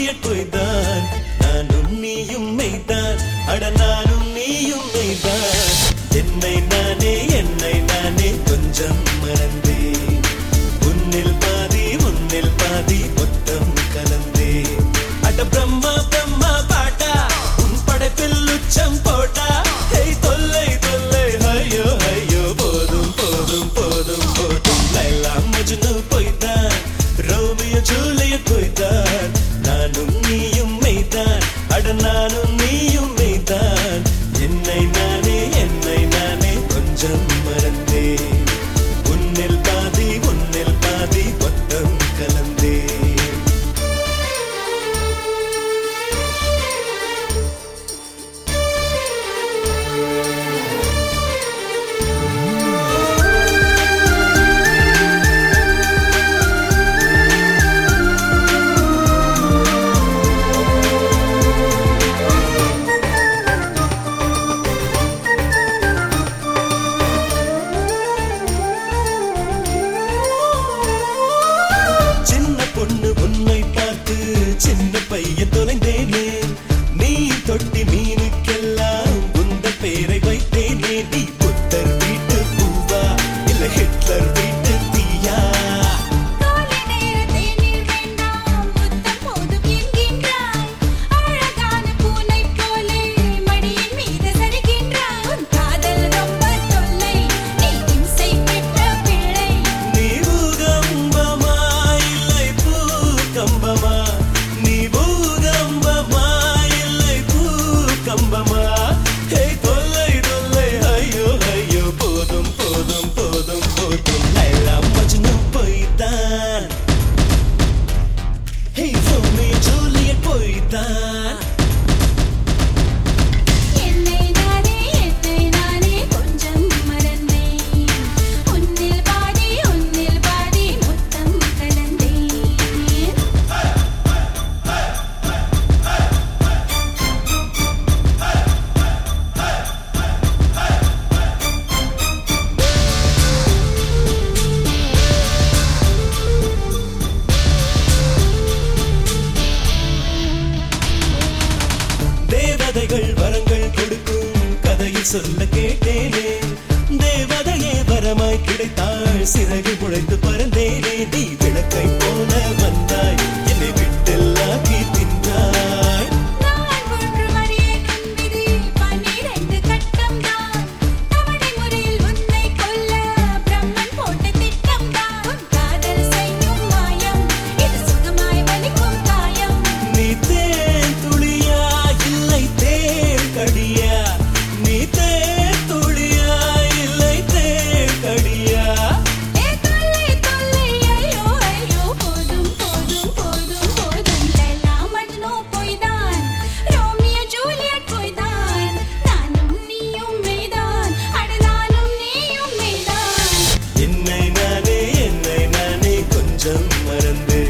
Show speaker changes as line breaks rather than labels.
Juliet பொய்தான், நானும் நீயும் மெய்தான், அட நானும் நீயும் மெய்தான். என்னை நானே கொஞ்சம் மறந்தேன், உன்னில் பாதி மொத்தம் கலந்தேன். அட பிரம்மா பாட்டா உன் படைப்பில் உச்சம் போட்டா. தொல்லை ஐயோ போதும் லைலா மஜ்னு பொய்தான், ரோமியோ ஜூலியட் பொய்தான், நானும் நீயும் மெய்தான், அட நானும் நீயும் மெய்தான். என்னை நானே கொஞ்சம் மறந்தேன், உன்னில் பாதி மொத்தம் கலந்தேன். சின்ன பையன் தொலைந்தேனே, நீ தொட்டி மீனுக்கெல்லாம் உந்த பேரை வைத்தேனே. நீ புத்தர் வீட்டு பூவா இல்ல ஹிட்லர் வீட்டு தீயா? நீ பூகம்பமா இல்லை பூகம்பமா? தொல்லை ஐயோ போதும் லைலா மஜ்னு பொய்தான், ரோமியோ ஜூலியட் பொய்தான்.
என்னை நானே கொஞ்சம் மறந்தேன், உன்னில் பாதி மொத்தம் கலந்தேன்.
தேவதைகள் வரங்கள் கொடுக்கும் கதையில் சொல்ல கேட்டேனே, தேவதையே வரமாய் கிடைத்தாள், சிறகு முளைத்து பறந்தேனே. நீ விளக்கை போல வந்தாய், என்னை விட்டெல்லாக்கி தின்றாய்.
நான் ஒன்று அறியேன் உன் விதி 12 கட்டம்தான், தவணை முறையில் உன்னை கொல்ல பிரம்மன் போட்ட திட்டம்தான். உன் காதல் செய்யும் மாயம், இது சுகமாய் வலிக்கும் காயம்.
நீ தேன் துளியா இல்லை தேன் கடியா? நீ தேன் துளியா இல்லை தேன் கடியா?
தொல்லை ஐயோ போதும் லைலா மஜ்னு பொய்தான், ரோமியோ ஜூலியட் பொய்தான், நானும் நீயும் மெய்தான், அட நானும் நீயும் மெய்தான்.
என்னை நானே கொஞ்சம் மறந்தேன்.